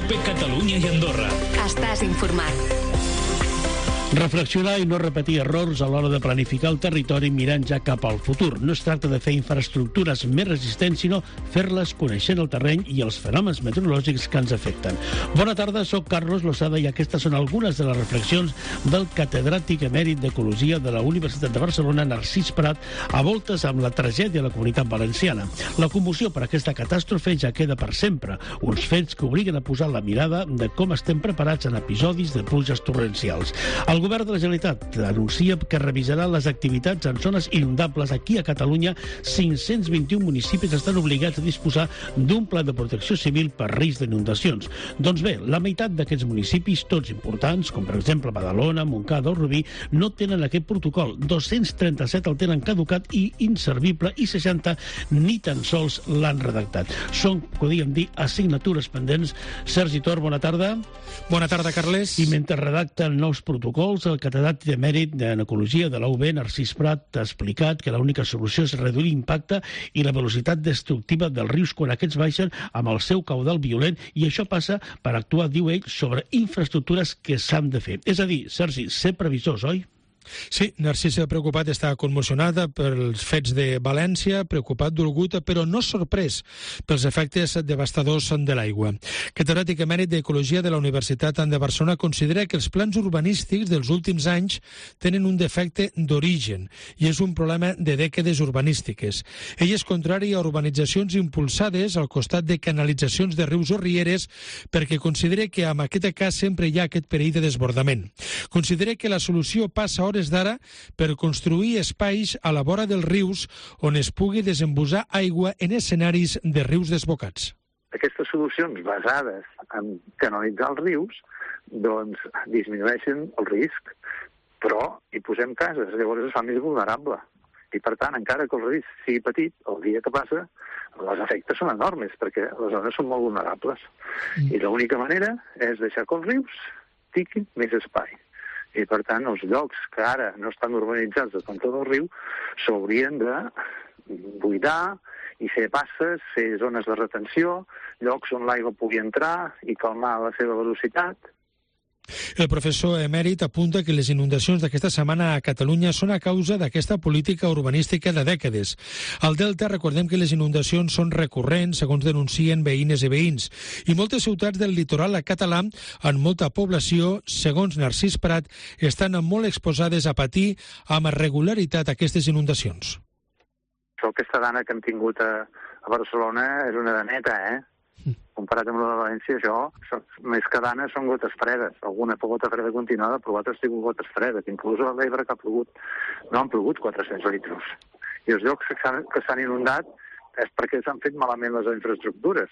COPE Catalunya i Andorra. Estàs informat. Reflexionar i no repetir errors a l'hora de planificar el territori mirant ja cap al futur. No es tracta de fer infraestructures més resistents, sinó fer-les coneixent el terreny i els fenòmens meteorològics que ens afecten. Bona tarda, soc Carlos Losada i aquestes són algunes de les reflexions del catedràtic emèrit d'Ecologia de la Universitat de Barcelona, Narcís Prat, a voltes amb la tragèdia a la Comunitat Valenciana. La commoció per aquesta catàstrofe ja queda per sempre. Uns fets que obliguen a posar la mirada de com estem preparats en episodis de pluges torrencials. El govern de la Generalitat anuncia que revisarà les activitats en zones inundables. Aquí a Catalunya, 521 municipis estan obligats a disposar d'un pla de protecció civil per risc d'inundacions. Doncs bé, la meitat d'aquests municipis, tots importants, com per exemple Badalona, Montcada o Rubí, no tenen aquest protocol. 237 el tenen caducat i inservible i 60 ni tan sols l'han redactat. Són, podríem dir, assignatures pendents. Sergi Tor, bona tarda. Bona tarda, Carles. I mentre redacten nous protocols, el catedràtic emèrit en Ecologia de la UB, Narcís Prat, ha explicat que l'única solució és reduir l'impacte i la velocitat destructiva dels rius quan aquests baixen amb el seu caudal violent, i això passa per actuar, diu ell, sobre infraestructures que s'han de fer. És a dir, Sergi, ser previsors, oi? Sí, Narcís preocupat, està commocionat pels fets de València, preocupat, dolgut, però no sorprès pels efectes devastadors de l'aigua. Catedràtic emèrit d'Ecologia de la Universitat de Barcelona considera que els plans urbanístics dels últims anys tenen un defecte d'origen i és un problema de dècades urbanístiques. Ell és contrari a urbanitzacions impulsades al costat de canalitzacions de rius o rieres perquè considera que en aquest cas sempre hi ha aquest perill de desbordament. Considera que la solució passa a hores d'ara per construir espais a la vora dels rius on es pugui desembusar aigua en escenaris de rius desbocats. Aquestes solucions basades en canalitzar els rius doncs disminueixen el risc, però hi posem cases, llavors es fa més vulnerable. I per tant, encara que el risc sigui petit, el dia que passa, els efectes són enormes, perquè les zones són molt vulnerables. I l'única manera és deixar que els rius tinguin més espai. I, per tant, els llocs que ara no estan urbanitzats de contra del riu s'haurien de buidar i fer passes, fer zones de retenció, llocs on l'aigua pugui entrar i calmar la seva velocitat. El professor emèrit apunta que les inundacions d'aquesta setmana a Catalunya són a causa d'aquesta política urbanística de dècades. Al Delta, recordem que les inundacions són recurrents, segons denuncien veïnes i veïns, i moltes ciutats del litoral català, amb molta població, segons Narcís Prat, estan molt exposades a patir amb regularitat aquestes inundacions. Aquesta dana que hem tingut a Barcelona és una daneta, Comparat amb la de València, això, més que danes, són gotes fredes. Alguna gota freda continuada, però altres tingut gotes fredes. Inclús a l'Ebre, que ha plogut, no han plogut 400 litres. I els llocs que s'han inundat és perquè s'han fet malament les infraestructures.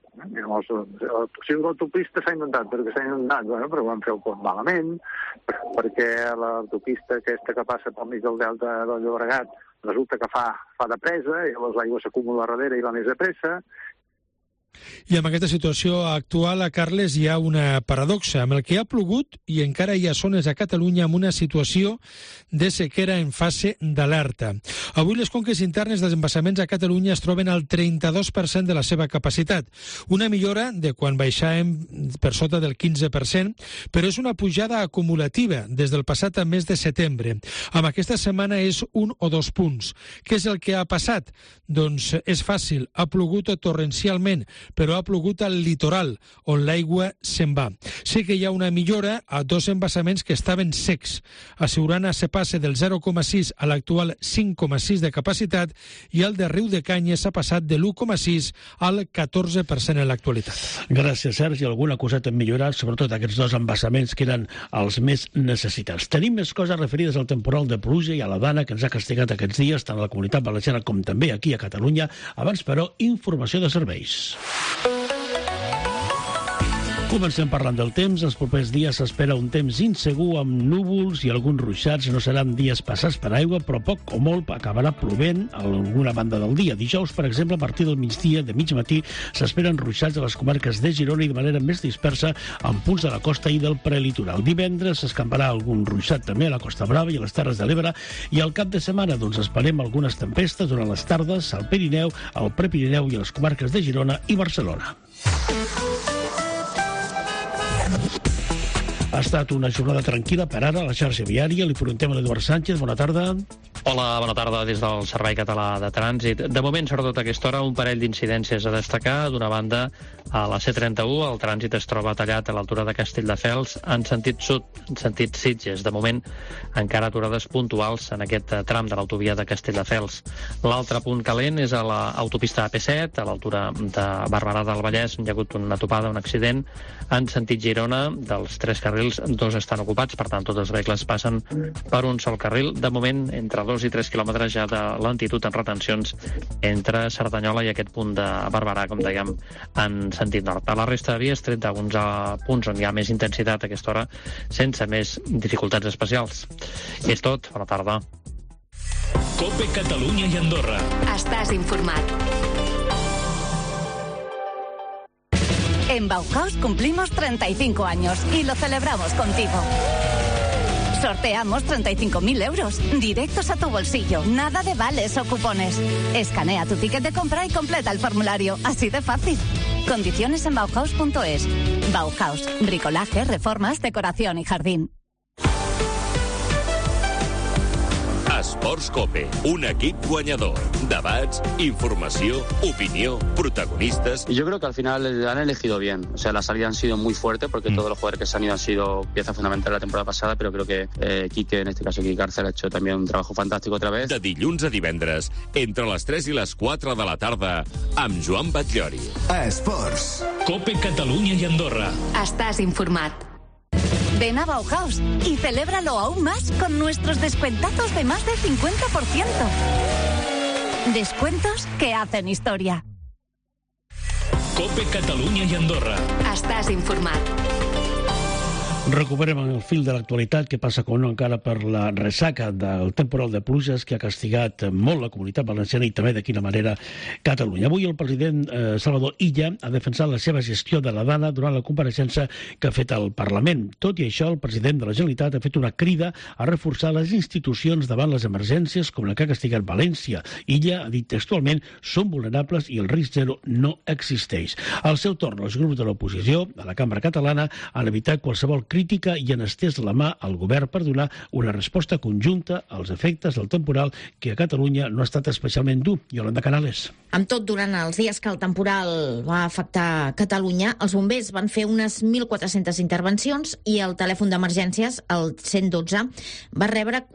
Si l'autopista s'ha inundat, perquè s'ha inundat, però van fer el pont malament, perquè l'autopista aquesta que passa pel mig del delta del Llobregat resulta que fa de presa i l'aigua s'acumula darrere i va més de pressa. I amb aquesta situació actual, a Carles, hi ha una paradoxa. Amb el que ha plogut i encara hi ha zones a Catalunya amb una situació de sequera en fase d'alerta. Avui les conques internes dels embassaments a Catalunya es troben al 32% de la seva capacitat. Una millora de quan baixàvem per sota del 15%, però és una pujada acumulativa des del passat mes de setembre. Amb aquesta setmana és 1 o 2 punts. Què és el que ha passat? Doncs és fàcil, ha plogut torrencialment, però ha plogut al litoral, on l'aigua se'n va. Sí que hi ha una millora a 2 embassaments que estaven secs. A Siurana se passa del 0,6 a l'actual 5,6 de capacitat i el de Riu de Canyes s'ha passat de l'1,6 al 14% en l'actualitat. Gràcies, Sergi. Alguna coseta hem millorat, sobretot aquests 2 embassaments que eren els més necessitats. Tenim més coses referides al temporal de pluja i a la dana que ens ha castigat aquests dies, tant a la Comunitat Valenciana com també aquí a Catalunya. Abans, però, informació de serveis. Comencem parlant del temps. Els propers dies s'espera un temps insegur amb núvols i alguns ruixats. No seran dies passats per aigua, però poc o molt acabarà plovent a alguna banda del dia. Dijous, per exemple, a partir del migdia, de mig matí, s'esperen ruixats a les comarques de Girona i de manera més dispersa en punts de la costa i del prelitoral. Divendres s'escamparà algun ruixat també a la Costa Brava i a les Terres de l'Ebre, i al cap de setmana esperem algunes tempestes durant les tardes al Pirineu, al Prepirineu i a les comarques de Girona i Barcelona. Ha estat una jornada tranquil·la per ara a la xarxa viària. Li preguntem a l'Eduard Sánchez. Bona tarda. Hola, bona tarda des del Servei Català de Trànsit. De moment, sobretot a aquesta hora, un parell d'incidències a destacar. D'una banda, a la C31, el trànsit es troba tallat a l'altura de Castelldefels en sentit sud, en sentit Sitges. De moment, encara aturades puntuals en aquest tram de l'autovia de Castelldefels. L'altre punt calent és a l'autopista AP7, a l'altura de Barberà del Vallès. Hi ha hagut una topada, un accident. En sentit Girona, dels 3 carrils, 2 estan ocupats, per tant, tots els vehicles passen per un sol carril. De moment, entre 2 i 3 quilòmetres ja de lentitud en retencions entre Cerdanyola i aquest punt de Barberà, com dèiem, en sentit nord. A la resta de vies, tret d'alguns punts on hi ha més intensitat a aquesta hora, sense més dificultats especials. És tot. Bona tarda. COPE Catalunya i Andorra. Estàs informat. En Bauhaus cumplimos 35 años y lo celebramos contigo. Sorteamos 35.000 euros, directos a tu bolsillo, nada de vales o cupones. Escanea tu ticket de compra y completa el formulario, así de fácil. Condiciones en Bauhaus.es. Bauhaus, bricolaje, reformas, decoración y jardín. Esports COPE, un equip guanyador. Debats, informació, opinió, protagonistas. Y yo creo que al final han elegido bien. O sea, la salida han sido muy fuerte porque todos los jugadores que se han ido han sido pieza fundamental la temporada pasada, pero creo que Quique, en este caso Quique Cárcel, ha hecho también un trabajo fantástico otra vez. De dilluns a divendres, entre les 3 i les 4 de la tarda, amb Joan Batllori. Esports. COPE Catalunya i Andorra. Estás informat. Ven a Bauhaus y celébralo aún más con nuestros descuentazos de más del 50%. Descuentos que hacen historia. COPE Catalunya i Andorra. Estàs informat. Recuperem el fil de l'actualitat que passa com no encara per la ressaca del temporal de pluges que ha castigat molt la comunitat valenciana i també de quina manera Catalunya. Avui el president Salvador Illa ha defensat la seva gestió de la Dana durant la compareixença que ha fet al Parlament. Tot i això, el president de la Generalitat ha fet una crida a reforçar les institucions davant les emergències com la que ha castigat València. Illa ha dit textualment: són vulnerables i el risc zero no existeix. Al seu torn, els grups de l'oposició a la Cambra Catalana han evitat qualsevol crítica i han estès la mà al govern per donar una resposta conjunta als efectes del temporal que a Catalunya no ha estat especialment dur. Yolanda Canales. Amb tot, durant els dies que el temporal va afectar Catalunya, els bombers van fer unes 1.400 intervencions i el telèfon d'emergències, el 112, va rebre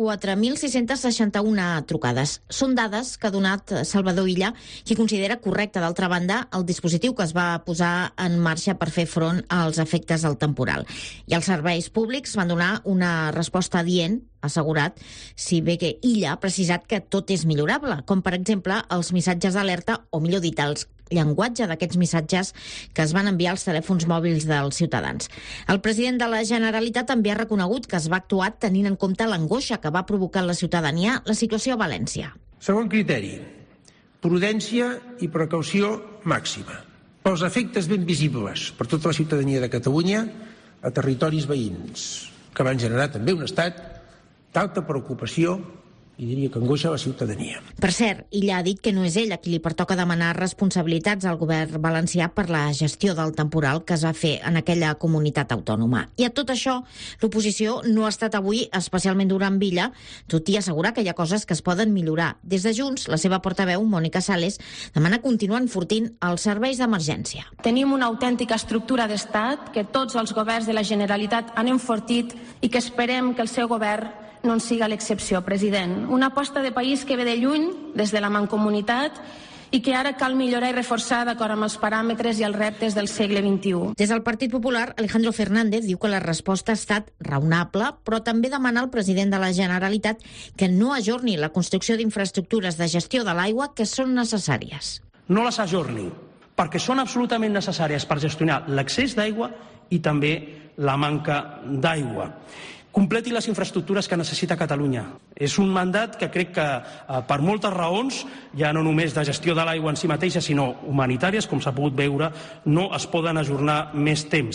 4.661 trucades. Són dades que ha donat Salvador Illa, qui considera correcte, d'altra banda, el dispositiu que es va posar en marxa per fer front als efectes del temporal. I els serveis públics van donar una resposta adient, assegurat, si bé que Illa ha precisat que tot és millorable, com per exemple els missatges d'alerta, o millor dit, el llenguatge d'aquests missatges que es van enviar als telèfons mòbils dels ciutadans. El president de la Generalitat també ha reconegut que es va actuar tenint en compte l'angoixa que va provocar en la ciutadania la situació a València. Segon criteri, prudència i precaució màxima. Pels efectes ben visibles per tota la ciutadania de Catalunya a territoris veïns, que van generar també un estat d'alta preocupació i diria que angoixa a la ciutadania. Per cert, Illa ha dit que no és ell a qui li pertoca demanar responsabilitats al govern valencià per la gestió del temporal que es va fer en aquella comunitat autònoma. I a tot això, l'oposició no ha estat avui especialment dura amb Illa, tot i assegurar que hi ha coses que es poden millorar. Des de Junts, la seva portaveu, Mònica Sales, demana continuar enfortint els serveis d'emergència. Tenim una autèntica estructura d'estat que tots els governs de la Generalitat han enfortit i que esperem que el seu govern no en siga l'excepció, president. Una aposta de país que ve de lluny, des de la mancomunitat, i que ara cal millorar i reforçar d'acord amb els paràmetres i els reptes del segle XXI. Des del Partit Popular, Alejandro Fernández diu que la resposta ha estat raonable, però també demana al president de la Generalitat que no ajorni la construcció d'infraestructures de gestió de l'aigua que són necessàries. No les ajorni, perquè són absolutament necessàries per gestionar l'accés d'aigua i també la manca d'aigua. Completi les infraestructures que necessita Catalunya. És un mandat que crec que per moltes raons, ja no només de gestió de l'aigua en si mateixa, sinó humanitàries, com s'ha pogut veure, no es poden ajornar més temps.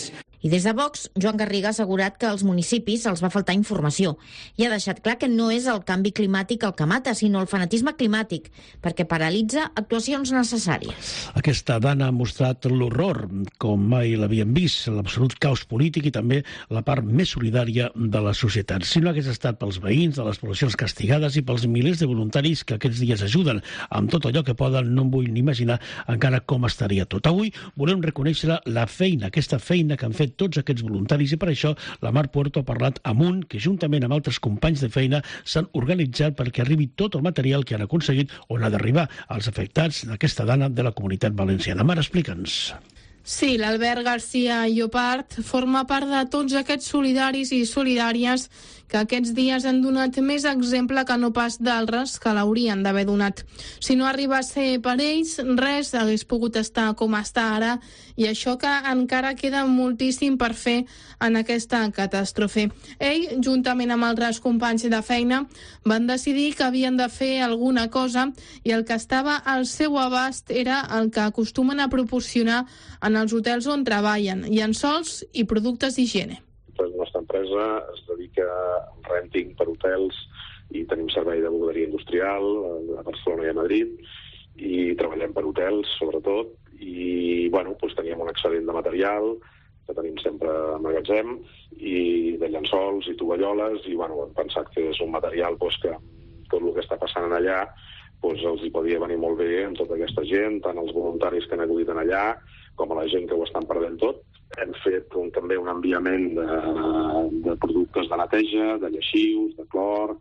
I des de Vox, Joan Garriga ha assegurat que als municipis els va faltar informació i ha deixat clar que no és el canvi climàtic el que mata, sinó el fanatisme climàtic, perquè paralitza actuacions necessàries. Aquesta dana ha mostrat l'horror, com mai l'havíem vist, l'absolut caos polític i també la part més solidària de la societat. Si no hagués estat pels veïns de les poblacions castigades i pels milers de voluntaris que aquests dies ajuden amb tot allò que poden, no em vull ni imaginar encara com estaria tot. Avui volem reconèixer la feina, aquesta feina que han fet tots aquests voluntaris, i per això la Mar Puerto ha parlat amb un que juntament amb altres companys de feina s'han organitzat perquè arribi tot el material que han aconseguit on ha d'arribar als afectats d'aquesta dana de la Comunitat Valenciana. Mar, explica'ns. Sí, l'Albert García Llopart forma part de tots aquests solidaris i solidàries que aquests dies han donat més exemple que no pas d'altres que l'haurien d'haver donat. Si no arriba a ser per ells, res hagués pogut estar com està ara, i això que encara queda moltíssim per fer en aquesta catàstrofe. Ell, juntament amb altres companys de feina, van decidir que havien de fer alguna cosa i el que estava al seu abast era el que acostumen a proporcionar en els hotels on treballen, llençols i productes d'higiene. La nostra empresa es dedica al rènting per hotels i tenim servei de bugaderia industrial a Barcelona i a Madrid i treballem per hotels, sobretot, i teníem un excedent de material que tenim sempre a magatzem i de llençols i tovalloles i hem pensat que és un material que tot el que està passant allà els hi podia venir molt bé amb tota aquesta gent, tant els voluntaris que han acudit allà com a la gent que ho estan perdent tot. Hem fet també un enviament de productes de neteja, de lleixius, de clor,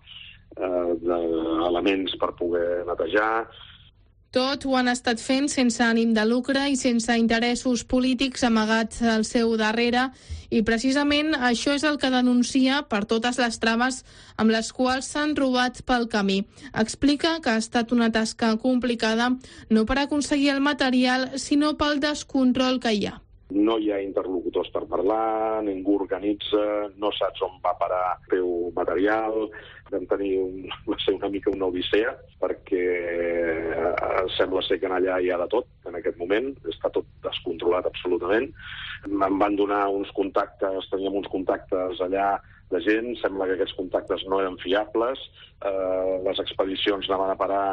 d'elements per poder netejar. Tot ho han estat fent sense ànim de lucre i sense interessos polítics amagats al seu darrere, i precisament això és el que denuncia per totes les traves amb les quals s'han trobat pel camí. Explica que ha estat una tasca complicada no per aconseguir el material, sinó pel descontrol que hi ha. No hi ha interlocutors per parlar, ningú organitza, no saps on va parar el teu material. Vam tenir va ser una mica una odissea, perquè sembla ser que allà hi ha de tot en aquest moment, està tot descontrolat absolutament. Em van donar uns contactes, teníem uns contactes allà de gent, sembla que aquests contactes no eren fiables, les expedicions anaven a parar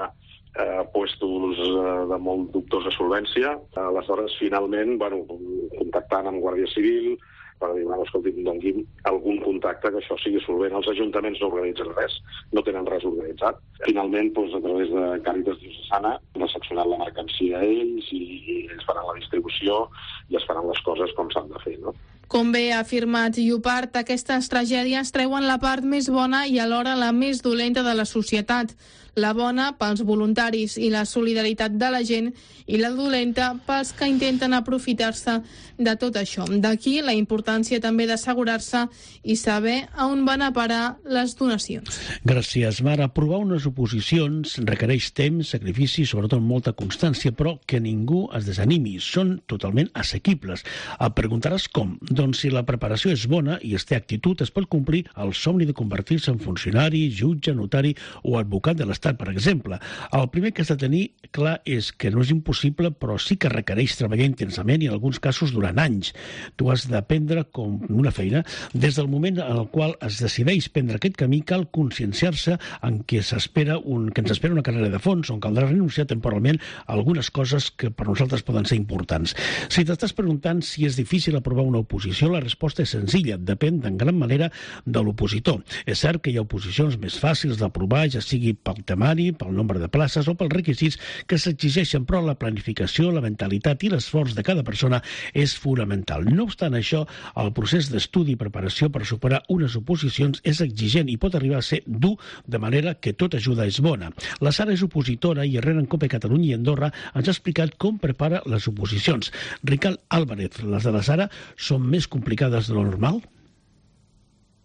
puestos de molt dubtosa solvència. Aleshores, finalment, contactant amb Guàrdia Civil per dir, escolti, doni'm algun contacte que això sigui solvent. Els ajuntaments no organitzen res, no tenen res organitzat. Finalment, a través de Càritas Diocesana, han seccionat la mercancia a ells i ells faran la distribució i es faran les coses com s'han de fer, no? Com bé ha afirmat Llopart, aquestes tragèdies treuen la part més bona i alhora la més dolenta de la societat. La bona pels voluntaris i la solidaritat de la gent, i la dolenta pels que intenten aprofitar-se de tot això. D'aquí la importància també d'assegurar-se i saber a on van a parar les donacions. Gràcies, Mar. Aprovar unes oposicions requereix temps, sacrifici, sobretot molta constància, però que ningú es desanimi. Són totalment assequibles. Et preguntaràs com? Doncs si la preparació és bona i es té actitud, es pot complir el somni de convertir-se en funcionari, jutge, notari o advocat de l'Estat, per exemple. El primer que has de tenir clar és que no és impossible, però sí que requereix treballar intensament i en alguns casos durant anys. Tu has d'aprendre com una feina. Des del moment en el qual es decideix prendre aquest camí, cal conscienciar-se en que ens espera una carrera de fons on caldrà renunciar temporalment a algunes coses que per nosaltres poden ser importants. Si t'estàs preguntant si és difícil aprovar una oposició, la resposta és senzilla. Depèn en gran manera de l'opositor. És cert que hi ha oposicions més fàcils d'aprovar, ja sigui pel temari, pel nombre de places o pels requisits que s'exigeixen, però la planificació, la mentalitat i l'esforç de cada persona és fonamental. No obstant això, el procés d'estudi i preparació per superar unes oposicions és exigent i pot arribar a ser dur, de manera que tota ajuda és bona. La Sara és opositora i arrel en COPE Catalunya i Andorra ens ha explicat com prepara les oposicions. Ricard Álvarez, les de la Sara són més complicades de lo normal?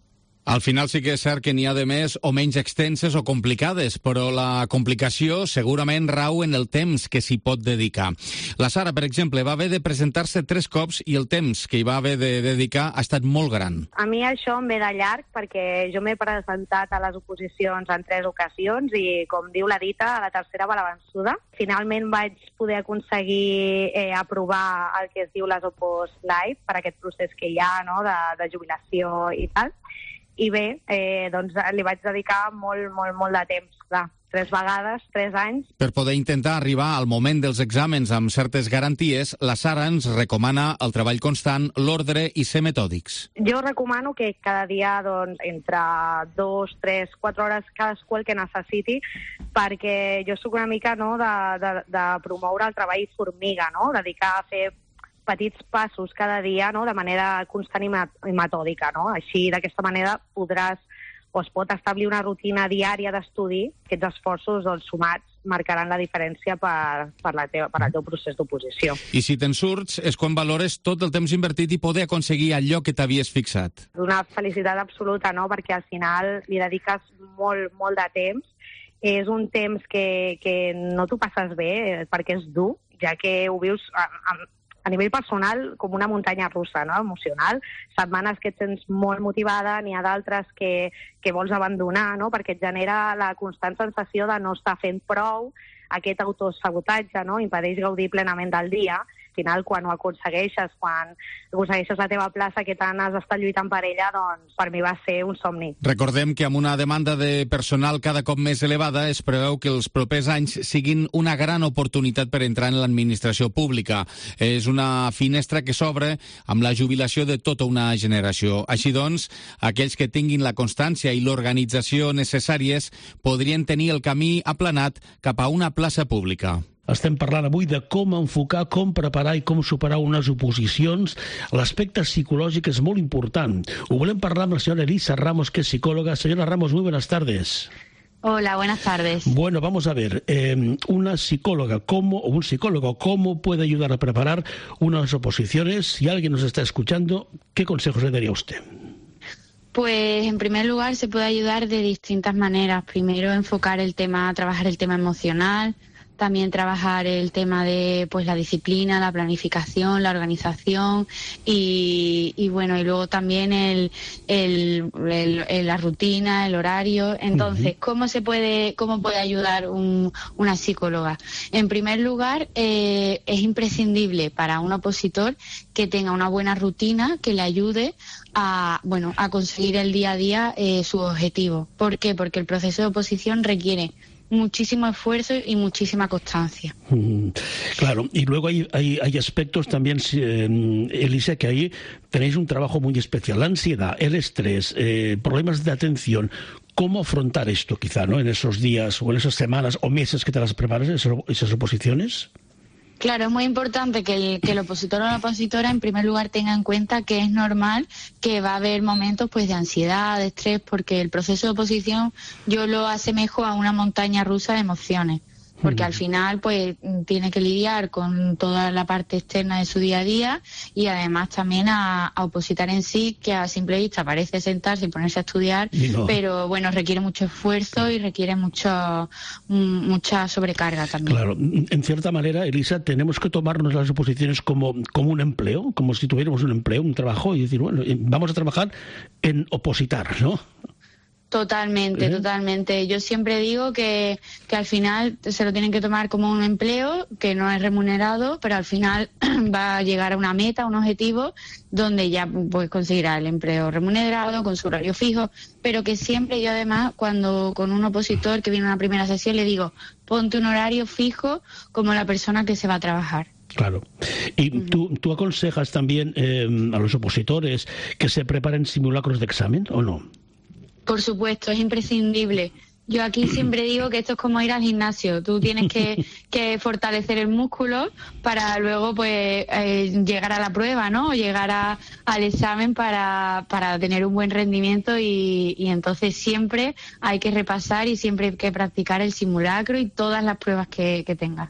Al final sí que és cert que n'hi ha de més o menys extenses o complicades, però la complicació segurament rau en el temps que s'hi pot dedicar. La Sara, per exemple, va haver de presentar-se 3 cops i el temps que hi va haver de dedicar ha estat molt gran. A mi això em ve de llarg perquè jo m'he presentat a les oposicions en 3 ocasions i, com diu la dita, a la tercera va la vençuda. Finalment vaig poder aconseguir aprovar el que es diu les Opos Live per aquest procés que hi ha, no?, de jubilació i tal. I bé, doncs li vaig dedicar molt de temps, clar. 3 vegades, 3 anys. Per poder intentar arribar al moment dels exàmens amb certes garanties, la Sara ens recomana el treball constant, l'ordre i ser metòdics. Jo recomano que cada dia, doncs, entre 2, 3, 4 hores cadascú el que necessiti, perquè jo soc una mica, no, de promoure el treball formiga, no?, dedicar a fer petits passos cada dia, no?, de manera constant i metòdica, no? Així, d'aquesta manera, podràs o es pot establir una rutina diària d'estudi. Aquests esforços, doncs, sumats, marcaran la diferència per al teu procés d'oposició. I si te'n surts, és quan valores tot el temps invertit i poder aconseguir allò que t'havies fixat. Una felicitat absoluta, no?, perquè al final li dediques molt de temps. És un temps que no t'ho passes bé, perquè és dur, ja que ho vius a nivell personal com una muntanya russa, no?, emocional. Setmanes que et sents molt motivada, n'hi ha d'altres que vols abandonar, no?, perquè et genera la constant sensació de no estar fent prou. Aquest autosabotatge, no?, impedeix gaudir plenament del dia. Al final, quan ho aconsegueixes, quan aconsegueixes la teva plaça que tant has estat lluitant per ella, doncs per mi va ser un somni. Recordem que amb una demanda de personal cada cop més elevada es preveu que els propers anys siguin una gran oportunitat per entrar en l'administració pública. És una finestra que s'obre amb la jubilació de tota una generació. Així doncs, aquells que tinguin la constància i l'organització necessàries podrien tenir el camí aplanat cap a una plaça pública. Estem parlant avui de com enfocar, com preparar i com superar unes oposicions. L'aspecte psicològic és molt important. Ho volem parlar amb la senyora Elisa Ramos, que es psicóloga. Señora Ramos, muy buenas tardes. Hola, buenas tardes. Bueno, vamos a ver, una psicóloga o un psicólogo, ¿cómo puede ayudar a preparar unas oposiciones? Si alguien nos está escuchando, ¿qué consejos le daría usted? Pues en primer lugar se puede ayudar de distintas maneras. Primero trabajar el tema emocional. También trabajar el tema de la disciplina, la planificación, la organización y luego también la rutina, el horario. Entonces, ¿cómo puede ayudar una psicóloga? En primer lugar, es imprescindible para un opositor que tenga una buena rutina que le ayude a conseguir el día a día su objetivo. ¿Por qué? Porque el proceso de oposición requiere muchísimo esfuerzo y muchísima constancia. Claro, y luego hay aspectos también, Elisa, que ahí tenéis un trabajo muy especial. La ansiedad, el estrés, problemas de atención. ¿Cómo afrontar esto quizá, ¿no?, en esos días o en esas semanas o meses que te las preparas, esas oposiciones? Claro, es muy importante que el opositor o la opositora en primer lugar tenga en cuenta que es normal que va a haber momentos de ansiedad, de estrés, porque el proceso de oposición yo lo asemejo a una montaña rusa de emociones. Porque al final tiene que lidiar con toda la parte externa de su día a día y además también a opositar en sí, que a simple vista parece sentarse y ponerse a estudiar, pero requiere mucho esfuerzo y requiere mucha sobrecarga también. Claro, en cierta manera, Elisa, tenemos que tomarnos las oposiciones como un empleo, como si tuviéramos un empleo, un trabajo, y decir, vamos a trabajar en opositar, ¿no? Totalmente. Yo siempre digo que al final se lo tienen que tomar como un empleo, que no es remunerado, pero al final va a llegar a una meta, un objetivo, donde ya conseguirá el empleo remunerado, con su horario fijo, pero que siempre yo además, cuando con un opositor que viene a una primera sesión, le digo, ponte un horario fijo como la persona que se va a trabajar. Claro. ¿Y tú aconsejas también a los opositores que se preparen simulacros de examen o no? Por supuesto, es imprescindible. Yo aquí siempre digo que esto es como ir al gimnasio. Tú tienes que fortalecer el músculo para luego llegar a la prueba, ¿no? O llegar al examen para tener un buen rendimiento y entonces siempre hay que repasar y siempre hay que practicar el simulacro y todas las pruebas que tengas.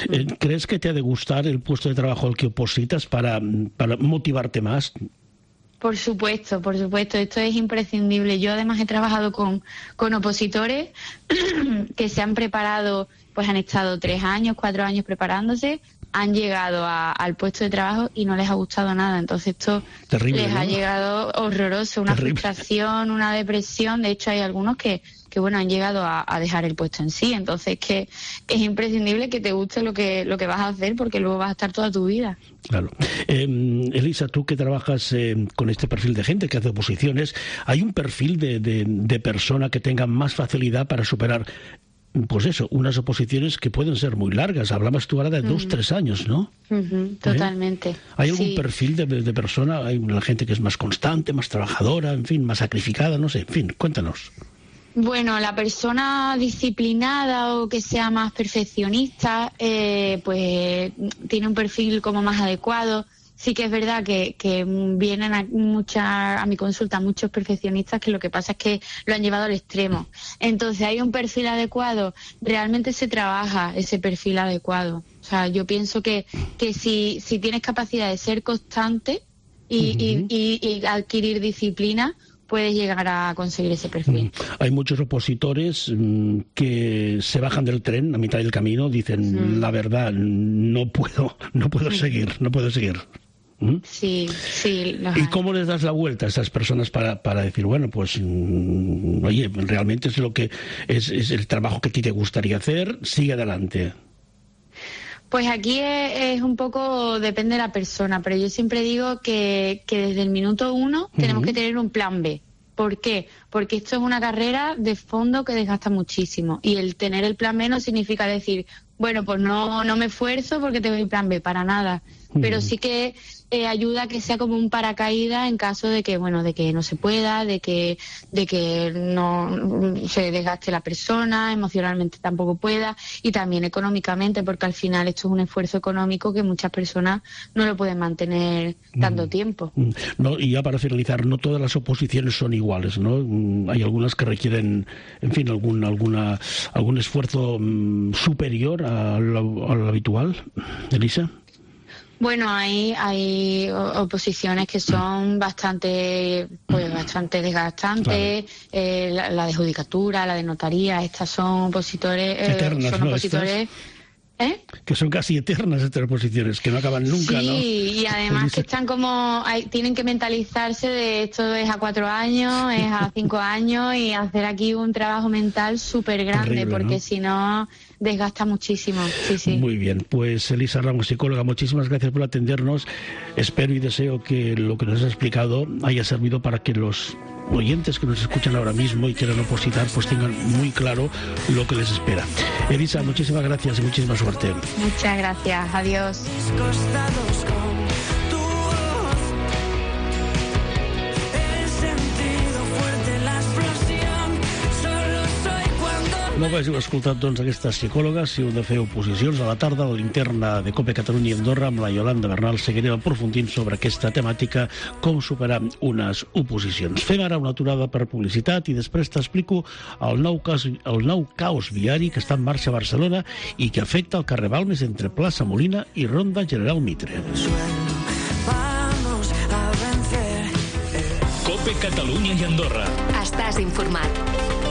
¿Crees que te ha de gustar el puesto de trabajo al que opositas para motivarte más? Por supuesto, esto es imprescindible. Yo además he trabajado con opositores que se han preparado, pues han estado 3 años, 4 años preparándose, han llegado al puesto de trabajo y no les ha gustado nada. Entonces esto terrible, les ha llegado horroroso, una frustración, una depresión. De hecho hay algunos que bueno, han llegado a dejar el puesto en sí. Entonces que es imprescindible que te guste lo que vas a hacer, porque luego vas a estar toda tu vida. Claro. Elisa, tú que trabajas con este perfil de gente que hace oposiciones, ¿hay un perfil de persona que tenga más facilidad para superar, pues eso, unas oposiciones que pueden ser muy largas? Hablabas tú ahora de 2-3 años, ¿no? Totalmente. ¿Hay algún perfil de persona? ¿Hay una gente que es más constante, más trabajadora, en fin, más sacrificada? No sé, en fin, cuéntanos. Bueno, la persona disciplinada o que sea más perfeccionista, pues tiene un perfil como más adecuado. Sí que es verdad que vienen a mi consulta muchos perfeccionistas que lo que pasa es que lo han llevado al extremo. Entonces hay un perfil adecuado, realmente se trabaja ese perfil adecuado. O sea, yo pienso que si tienes capacidad de ser constante y adquirir disciplina, puedes llegar a conseguir ese perfil. Hay muchos opositores que se bajan del tren a mitad del camino, dicen, la verdad, no puedo seguir. Sí. ¿Y cómo les das la vuelta a esas personas para decir, bueno, pues, oye, realmente es lo que es el trabajo que a ti te gustaría hacer, sigue adelante? Pues aquí es un poco, depende de la persona, pero yo siempre digo que desde el minuto 1 tenemos que tener un plan B. ¿Por qué? Porque esto es una carrera de fondo que desgasta muchísimo, y el tener el plan B no significa decir, bueno, pues no me esfuerzo porque tengo el plan B, para nada. Pero sí que ayuda a que sea como un paracaídas en caso de que, bueno, de que no se pueda, de que no se desgaste la persona, emocionalmente tampoco pueda, y también económicamente, porque al final esto es un esfuerzo económico que muchas personas no lo pueden mantener tanto tiempo. No, y ya para finalizar, no todas las oposiciones son iguales, ¿no? Hay algunas que requieren, en fin, algún esfuerzo superior a lo habitual. Elisa. Bueno, hay oposiciones que son bastante desgastantes. Claro. La de judicatura, la de notaría, estas son opositores. Eternas, son opositores. Que son casi eternas estas oposiciones, que no acaban nunca, sí, ¿no? Sí, y además que están tienen que mentalizarse de esto es a 4 años, es a 5 años, y hacer aquí un trabajo mental súper grande, terrible, porque ¿no? Si no desgasta muchísimo. Sí. Muy bien, pues Elisa Ramos, psicóloga, muchísimas gracias por atendernos. Espero y deseo que lo que nos has explicado haya servido para que los oyentes que nos escuchan ahora mismo y quieran opositar, pues tengan muy claro lo que les espera. Elisa, muchísimas gracias y muchísima suerte. Muchas gracias, adiós. No hàgiu escoltat, doncs, aquestes psicòlogues. Si heu de fer oposicions a la tarda, a la linterna de COPE Catalunya i Andorra, amb la Yolanda Bernal, seguirem aprofundint sobre aquesta temàtica, com superar unes oposicions. Fem ara una aturada per publicitat i després t'explico el nou caos viari que està en marxa a Barcelona i que afecta el carrer Balmes entre Plaça Molina i Ronda General Mitre. COPE Catalunya i Andorra. Estàs informat.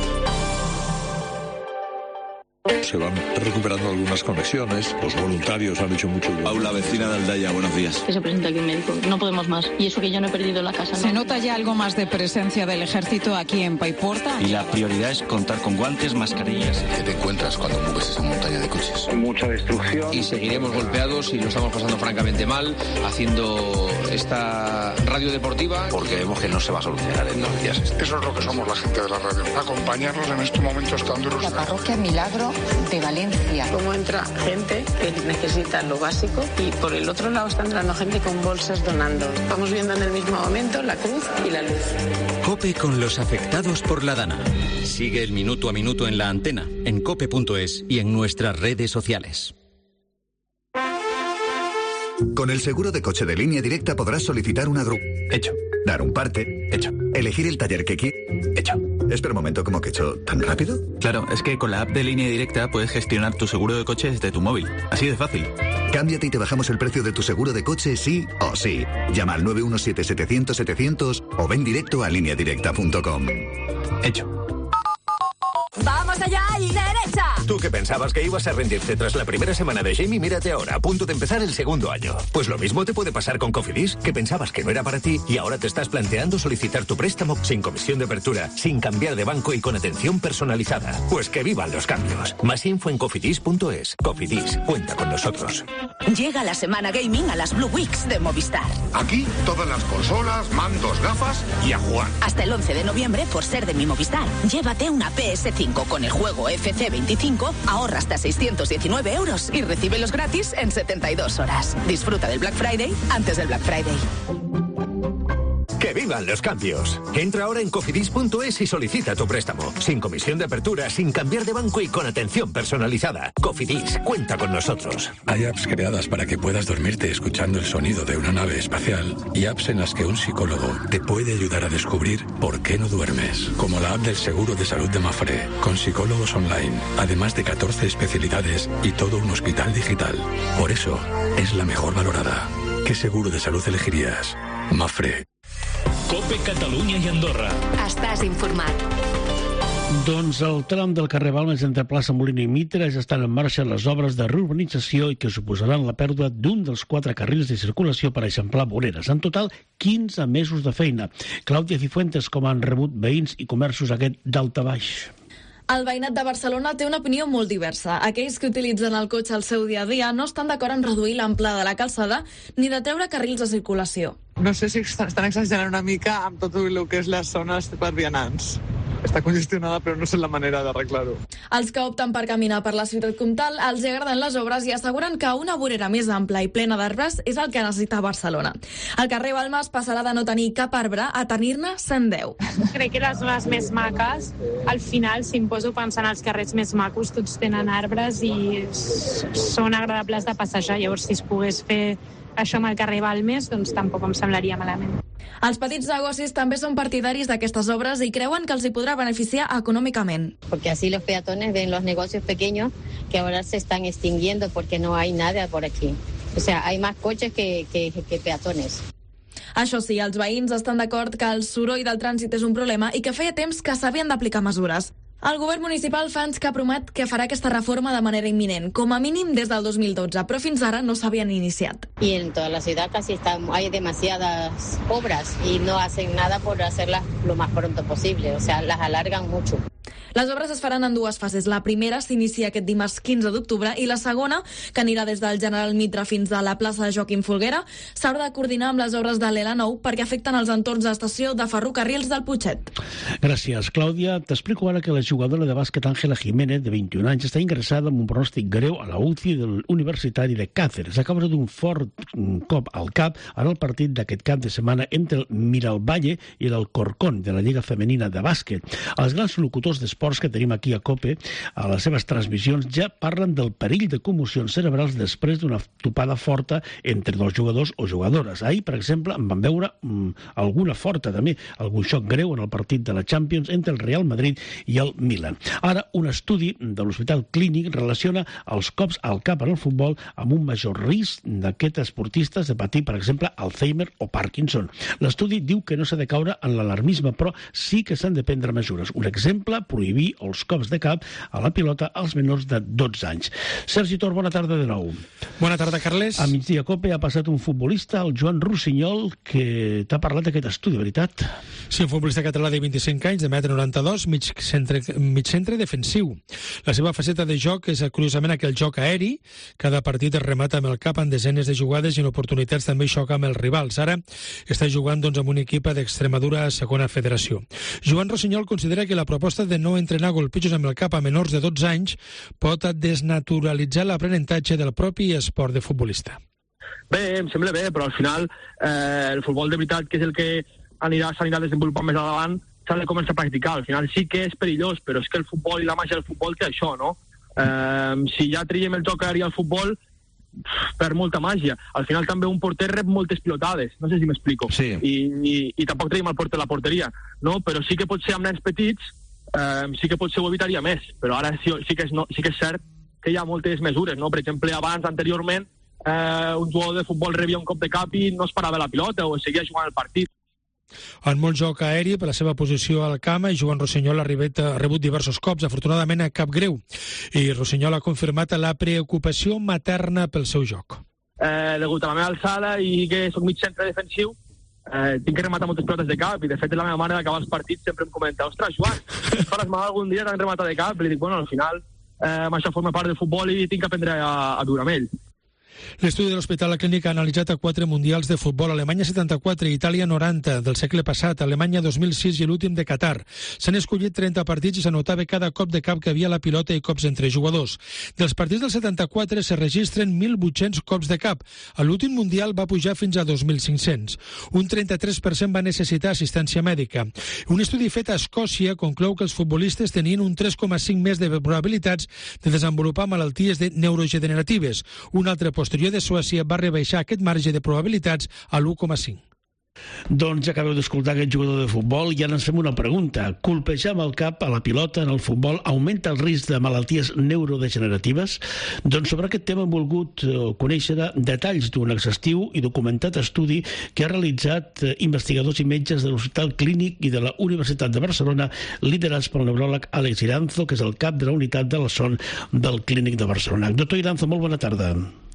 Se van recuperando algunas conexiones, los voluntarios han hecho mucho. Paula, vecina de Aldaya, buenos días. Que se presenta aquí un médico, no podemos más. Y eso que yo no he perdido la casa. Se nota ya algo más de presencia del ejército aquí en Paiporta. Y la prioridad es contar con guantes, mascarillas. ¿Qué te encuentras cuando mueves esa montaña de coches? Mucha destrucción. Y seguiremos golpeados y lo estamos pasando francamente mal, haciendo esta radio deportiva. Porque vemos que no se va a solucionar en 2 días. Eso es lo que somos la gente de la radio. Acompañarnos en estos momentos tan duros. La parroquia Milagro de Valencia. Cómo entra gente que necesita lo básico y por el otro lado está entrando gente con bolsas donando. Estamos viendo en el mismo momento la cruz y la luz. COPE con los afectados por la Dana. Sigue el minuto a minuto en la antena, en cope.es y en nuestras redes sociales. Con el seguro de coche de Línea Directa podrás solicitar una grúa. Hecho. Dar un parte. Hecho. Elegir el taller que quieres. Hecho. Espera un momento, ¿cómo que hecho? ¿Tan rápido? Claro, es que con la app de Línea Directa puedes gestionar tu seguro de coche desde tu móvil. Así de fácil. Cámbiate y te bajamos el precio de tu seguro de coche sí o sí. Llama al 917-700-700 o ven directo a lineadirecta.com. Hecho. ¡Vamos allá y derecha! Tú que pensabas que ibas a rendirte tras la primera semana de Jamie, mírate ahora, a punto de empezar el segundo año. Pues lo mismo te puede pasar con Cofidis, que pensabas que no era para ti y ahora te estás planteando solicitar tu préstamo sin comisión de apertura, sin cambiar de banco y con atención personalizada. Pues que vivan los cambios. Más info en cofidis.es. Cofidis, cuenta con nosotros. Llega la semana gaming a las Blue Weeks de Movistar. Aquí todas las consolas, mandos, gafas y a jugar. Hasta el 11 de noviembre, por ser de mi Movistar, llévate una PS5 con el juego FC25, ahorra hasta 619 euros y recíbelos gratis en 72 horas. Disfruta del Black Friday antes del Black Friday. ¡Que vivan los cambios! Entra ahora en cofidis.es y solicita tu préstamo. Sin comisión de apertura, sin cambiar de banco y con atención personalizada. Cofidis, cuenta con nosotros. Hay apps creadas para que puedas dormirte escuchando el sonido de una nave espacial y apps en las que un psicólogo te puede ayudar a descubrir por qué no duermes. Como la app del Seguro de Salud de Mafre, con psicólogos online, además de 14 especialidades y todo un hospital digital. Por eso, es la mejor valorada. ¿Qué seguro de salud elegirías? Mafre. COPE Catalunya i Andorra. Estàs informat. Doncs el tram del carrer Balmes entre plaça Molina i Mitre ja estan en marxa les obres de reurbanització i que suposaran la pèrdua d'un dels 4 carrils de circulació per eixamplar voreres. En total, 15 mesos de feina. Clàudia Cifuentes, com han rebut veïns i comerços aquest daltabaix? El veïnat de Barcelona té una opinió molt diversa. Aquells que utilitzen el cotxe al seu dia a dia no estan d'acord en reduir l'amplada de la calçada ni de treure carrils de circulació. No sé si estan exagerant una mica amb tot el que és les zones per vianants. Està congestionada, però no sé la manera d'arreglar-ho. Els que opten per caminar per la ciutat comtal els agraden les obres i asseguren que una vorera més ampla i plena d'arbres és el que necessita Barcelona. El carrer Balmes passarà de no tenir cap arbre a tenir-ne 110. Crec que les zones més maques, al final, si em poso pensant els carrers més macos, tots tenen arbres i són agradables de passejar. Llavors, si es pogués fer això amb el carrer Balmes, doncs tampoc em semblaria malament. Els petits negocis també són partidaris d'aquestes obres i creuen que els hi podrà beneficiar econòmicament. Porque así los peatones ven los negocios pequeños que ahora se están extinguiendo porque no hay nada por aquí. O sea, hay más coches que peatones. Això sí, els veïns estan d'acord que el soroll del trànsit és un problema i que feia temps que s'havien d'aplicar mesures. El govern municipal fa anys que promet que farà aquesta reforma de manera imminent, com a mínim des del 2012, però fins ara no s'havien iniciat. Y en toda la ciudad casi hay demasiadas obras y no hacen nada por hacerlas lo más pronto posible, o sea, las alargan mucho. Les obres es faran en 2 fases. La primera s'inicia aquest dimarts 15 d'octubre i la segona, que anirà des del General Mitre fins a la plaça de Joaquim Folguera, s'haurà de coordinar amb les obres de l'L9 perquè afecten els entorns d'estació de ferrocarrils del Putxet. Gràcies, Clàudia. T'explico ara que la jugadora de bàsquet Ángela Jiménez, de 21 anys, està ingressada amb un pronòstic greu a la UCI del Universitari de Cáceres a causa d'un fort cop al cap en el partit d'aquest cap de setmana entre el Miralvalle i l'Alcorcón de la Lliga Femenina de Bàsquet. Els grans locutors d'esports que tenim aquí a COPE, a les seves transmissions, ja parlen del perill de commocions cerebrals després d'una topada forta entre 2 jugadors o jugadores. Ahir, per exemple, en van veure alguna forta també, algun xoc greu en el partit de la Champions entre el Real Madrid i el Milan. Ara, un estudi de l'Hospital Clínic relaciona els cops al cap en el futbol amb un major risc d'aquests esportistes de patir, per exemple, Alzheimer o Parkinson. L'estudi diu que no s'ha de caure en l'alarmisme, però sí que s'han de prendre mesures. Un exemple, prohibir els cops de cap a la pilota als menors de 12 anys. Sergi Tor, bona tarda de nou. Bona tarda, Carles. A migdia COPE ha passat un futbolista, el Joan Rossinyol, que t'ha parlat d'aquest estudi, veritat? Sí, un futbolista català de 25 anys, de 1,92 m, mig centre defensiu. La seva faceta de joc és, curiosament, aquell joc aeri. Cada partit es remata amb el cap en desenes de jugades i en oportunitats també xoca amb els rivals. Ara està jugant amb un equip d'Extremadura a segona federació. Joan Rossinyol considera que la proposta de no entrenar golpitjos amb el cap a menors de 12 anys pot desnaturalitzar l'aprenentatge del propi esport de futbolista. Bé, em sembla bé, però al final el futbol de veritat, que és el que s'anirà desenvolupant més endavant, s'ha de començar a practicar. Al final sí que és perillós, però és que el futbol i la màgia del futbol té això, no? Si ja triem el joc aeri al futbol, per molta màgia. Al final també un porter rep moltes pilotades, no sé si m'explico. Sí. I tampoc traiem el porter a la porteria, no? Però sí que pot ser amb nens petits, sí que potser ho evitaria més, però ara sí que és cert que hi ha moltes mesures, no? Per exemple, anteriorment, un jugador de futbol rebia un cop de cap i no es parava la pilota o seguia jugant el partit. En molt joc aeri, per la seva posició al camp, Joan Rossinyol ha rebut diversos cops, afortunadament a cap greu. I Rossinyol ha confirmat la preocupació materna pel seu joc. Degut a la meva alçada i que soc mig centre defensiu, tinc que rematar moltes pilotes de cap i de fet la meva mare d'acabar els partits sempre em comenta: ostres, Joan, faràs mal algun dia t'han rematat de cap? I li dic, bueno, al final això forma part del futbol i tinc que aprendre a viure amb ell. L'estudi de l'Hospital La Clínica ha analitzat 4 mundials de futbol: Alemanya 74, Itàlia 90 del segle passat, Alemanya 2006 i l'últim de Qatar. S'han escollit 30 partits i s'anotava cada cop de cap que havia la pilota i cops entre jugadors. Dels partits del 74 se registren 1.800 cops de cap. A l'últim mundial va pujar fins a 2.500. Un 33% va necessitar assistència mèdica. Un estudi fet a Escòcia conclou que els futbolistes tenien un 3,5 més de probabilitats de desenvolupar malalties neurodegeneratives. Un altre posterior de Suècia va rebaixar aquest marge de probabilitats a l'1,5. Doncs ja acabeu d'escoltar aquest jugador de futbol i ara ens fem una pregunta. Colpejar amb el cap a la pilota en el futbol augmenta el risc de malalties neurodegeneratives? Doncs sobre aquest tema hem volgut conèixer detalls d'un exhaustiu i documentat estudi que ha realitzat investigadors i metges de l'Hospital Clínic i de la Universitat de Barcelona, liderats pel neuròleg Àlex Iranzo, que és el cap de la unitat de la son del Clínic de Barcelona. Doctor Iranzo, molt bona tarda.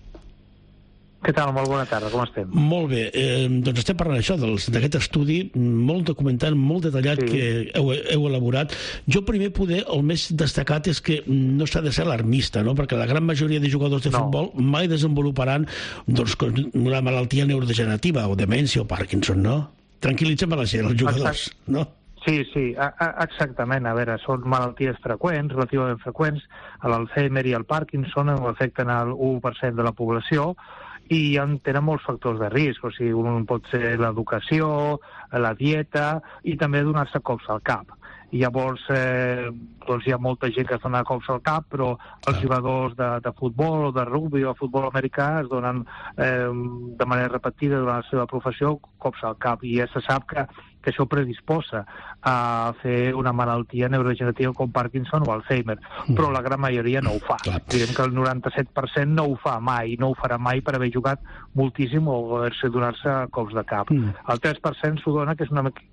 Què tal? Molt bona tarda, com estem? Molt bé, doncs estem parlant això d'aquest estudi molt documentat, molt detallat que heu elaborat. Jo primer el més destacat és que no s'ha de ser alarmista, no? Perquè la gran majoria de jugadors de futbol mai desenvoluparan una malaltia neurodegenerativa o demència o Parkinson, no? Tranquil·litzem a la gent, els jugadors, no? Sí, exactament. A veure, són malalties freqüents, relativament freqüents. L'Alzheimer i el Parkinson afecten el 1% de la població i tenen molts factors de risc. O sigui, un pot ser l'educació, la dieta i també donar-se cops al cap. I llavors hi ha molta gent que es dona cops al cap, però els jugadors de futbol o de rugby o futbol americà es donen de manera repetida durant la seva professió cops al cap, i ja se sap que això predisposa a fer una malaltia neurodegenerativa com Parkinson o Alzheimer, però la gran majoria no ho fa. Diguem que el 97% no ho fa mai, no ho farà mai per haver jugat moltíssim o haver-se donar-se cops de cap. El 3% s'ho dona, que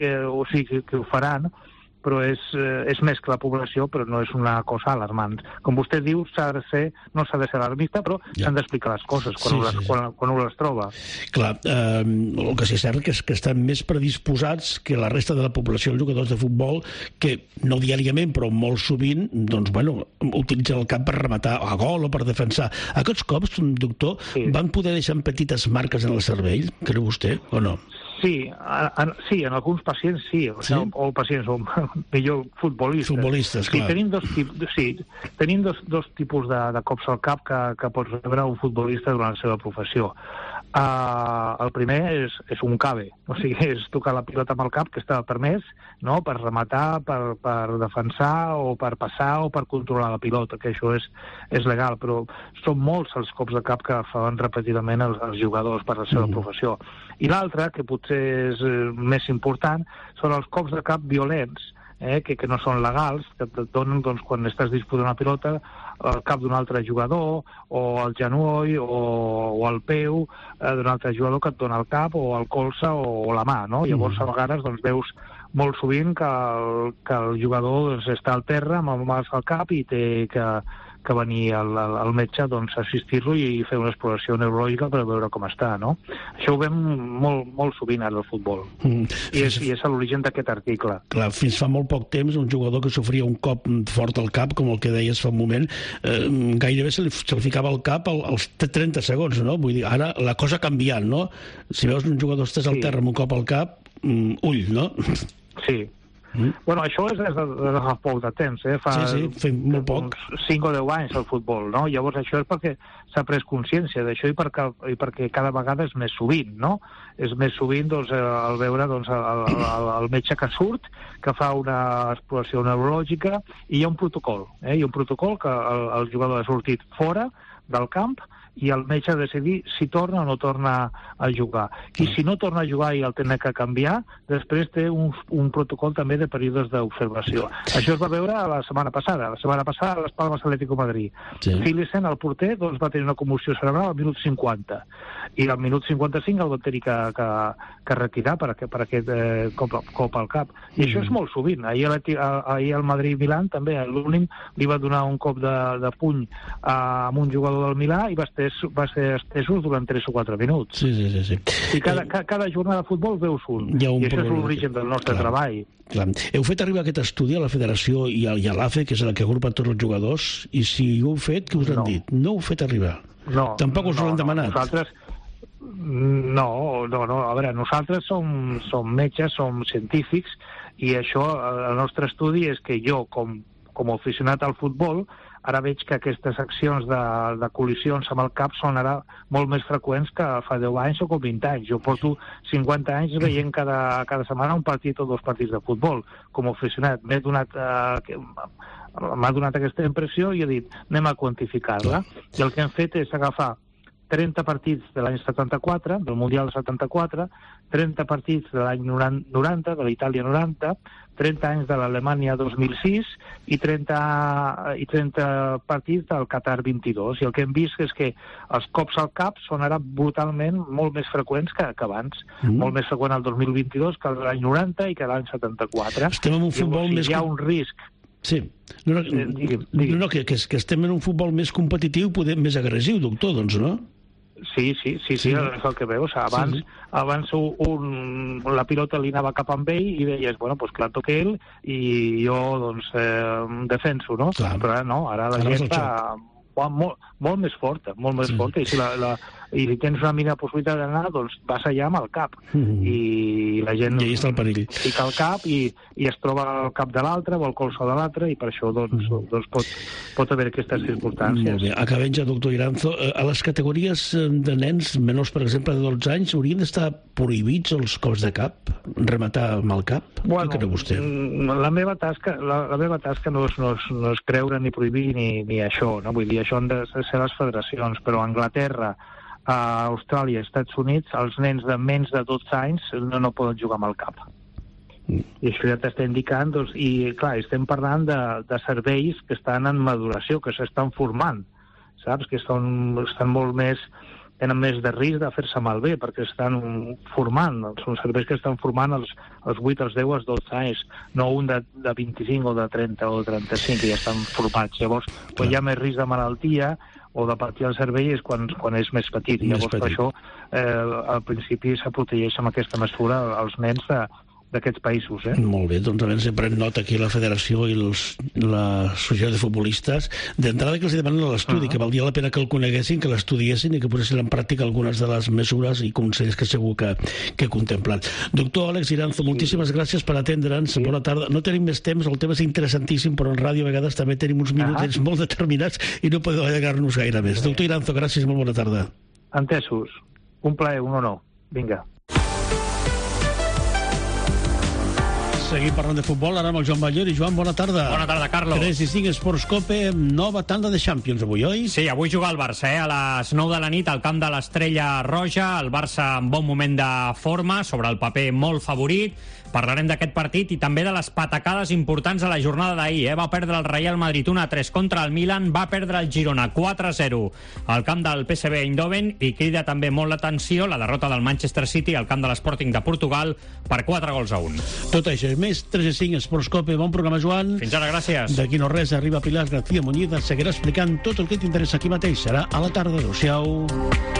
ho faran, però és més que la població, però no és una cosa alarmant. Com vostè diu, no s'ha de ser alarmista, però s'han d'explicar les coses quan les troba. Clar, el que sí és cert és que estan més predisposats que la resta de la població, els jugadors de futbol, que no diàriament, però molt sovint, utilitzen el cap per rematar a gol o per defensar. Aquests cops, doctor, van poder deixar petites marques en el cervell, creu vostè, o no? Sí, en alguns pacients sí, o pacients, o millor futbolistes. Clar. I tenim dos tipus de cops al cap que pot rebre un futbolista durant la seva professió. El primer és un cabe, o sigui, és tocar la pilota amb el cap, que està permès, no?, per rematar, per defensar, o per passar, o per controlar la pilota, que això és legal, però són molts els cops de cap que fan repetidament els jugadors per la seva professió. I l'altre, que potser és més important, són els cops de cap violents, que no són legals, que et donen quan estàs disputant una pilota al cap d'un altre jugador, o al genoll, o al peu d'un altre jugador que et dona el cap, o el colze, o la mà, no? Llavors, a vegades, veus molt sovint que el jugador està al terra amb el mal al cap i té que venir al metge a assistir-lo i fer una exploració neurològica per veure com està, no? Això ho veiem molt sovint ara al futbol. I és a l'origen d'aquest article. Clar, fins fa molt poc temps un jugador que sofria un cop fort al cap, com el que deies fa un moment, gairebé se li ficava al cap als 30 segons, no? Vull dir, ara la cosa ha canviat, no? Si veus un jugador estàs al terra amb un cop al cap, ull, no? Sí. Bueno, això és de fa poc de temps, fa molt poc. 5 o 10 anys al futbol, no? Llavors això és perquè s'ha pres consciència d'això i perquè cada vegada és més sovint, no? És més sovint el veure el metge que surt, que fa una exploració neurològica, i hi ha un protocol, hi ha un protocol que el jugador ha sortit fora del camp i el metge ha de decidir si torna o no torna a jugar. I si no torna a jugar i el té que canviar, després té un protocol també de períodes d'observació. Això es va veure la setmana passada. La setmana passada a les Palmes Atlético Madrid. Philipsen, el porter, doncs va tenir una commoció cerebral al minut 50. I al minut 55 el va tenir que retirar per aquest cop al cap. I això és molt sovint. Ahir al Madrid-Milan també l'únim li va donar un cop de puny a un jugador del Milà i va ser estesos durant 3 o 4 minuts. Sí. I cada jornada de futbol veus un. I això és l'origen del nostre treball. Clar. Heu fet arribar aquest estudi a la Federació i a l'AFE, que és la que agrupa tots els jugadors, i si ho heu fet, què us han dit? No ho heu fet arribar? No. Tampoc us ho han demanat? Nosaltres... No, a veure, nosaltres som metges, som científics, i això, el nostre estudi és que jo, com a aficionat al futbol, ara veig que aquestes accions de col·lisions amb el cap són ara molt més freqüents que fa 10 anys o com 20 anys. Jo porto 50 anys veient cada setmana un partit o 2 partits de futbol. Com a aficionat m'ha donat aquesta impressió i he dit, anem a quantificar-la. I el que hem fet és agafar 30 partits de l'any 74, del Mundial 74, 30 partits de l'any 90, de l'Itàlia 90, 30 anys de l'Alemanya 2006 i 30 partits del Qatar 22. I el que hem vist és que els cops al cap són ara brutalment molt més freqüents que abans. Molt més freqüent el 2022 que l'any 90 i que l'any 74. Estem en un futbol més... Hi ha un risc. Sí. Que estem en un futbol més competitiu, més agressiu, doctor, doncs, no? Sí, és el que veus. Abans la pilota li anava cap amb ell i deies, bueno, pues clar, toca ell i jo, doncs, defenso, no? Clar. Però ara no, ara la gent està molt més forta, i si tens una mínima possibilitat d'anar, doncs vas allà amb el cap. I la gent... I ahí està el perill. Fica el cap i es troba al cap de l'altre o al colze de l'altre i per això doncs pot haver aquestes circumstàncies. Molt bé. Acabem ja, doctor Iranzo. A les categories de nens menors, per exemple, de 12 anys, haurien d'estar prohibits els cops de cap? Rematar amb el cap? Bueno, què creu vostè? La meva tasca no és creure ni prohibir ni això, no? Vull dir, això han de ser les federacions, però a Anglaterra, a Austràlia, als Estats Units, els nens de menys de 12 anys no poden jugar amb el cap. I això ja t'està indicant, doncs, i clar, estem parlant de cervells que estan en maduració, que s'estan formant, saps? Que estan molt més, tenen més de risc de fer-se malbé, perquè estan formant, són cervells que estan formant els 8, els 10, els 12 anys, no un de 25 o de 30 o de 35, que ja estan formats. Llavors, quan hi ha més risc de malaltia o de partir el cervell és quan és més petit. Llavors, per això, al principi se protegeix amb aquesta mesura els nens d'aquests països. Molt bé, doncs a veure si pren nota aquí la Federació i la Societat de Futbolistes d'entrada que els demanen l'estudi, que valdria la pena que el coneguessin, que l'estudiessin i que posessin en pràctica algunes de les mesures i consells que segur que contemplen. Doctor Àlex Iranzo, moltíssimes gràcies per atendre'ns. Bona tarda. No tenim més temps, el tema és interessantíssim, però en ràdio a vegades també tenim uns minutets molt determinats i no podem allargar-nos gaire més. Doctor Iranzo, gràcies, molt bona tarda. Entesos. Un plaer, un honor. Vinga. Seguim parlant de futbol, ara amb el Joan Ballor. I Joan, bona tarda. Bona tarda, Carlos. 3 i 5 Sports Cope, nova tanda de Champions avui, oi? Sí, avui juga el Barça, a les 9 de la nit al camp de l'Estrella Roja. El Barça en bon moment de forma, sobre el paper molt favorit. Parlarem d'aquest partit i també de les patacades importants a la jornada d'ahir. Va perdre el Real Madrid 1-3 contra el Milan, va perdre el Girona 4-0 al camp del PSV Eindhoven i crida també molt l'atenció la derrota del Manchester City al camp de l'Sporting de Portugal per 4-1. Tot això és més, 3 i 5 Sports Cope. Bon programa, Joan. Fins ara, gràcies. D'aquí no res, arriba Pilar García Muñiz, seguirà explicant tot el que t'interessa aquí mateix. Serà a la tarda. Adéu-siau.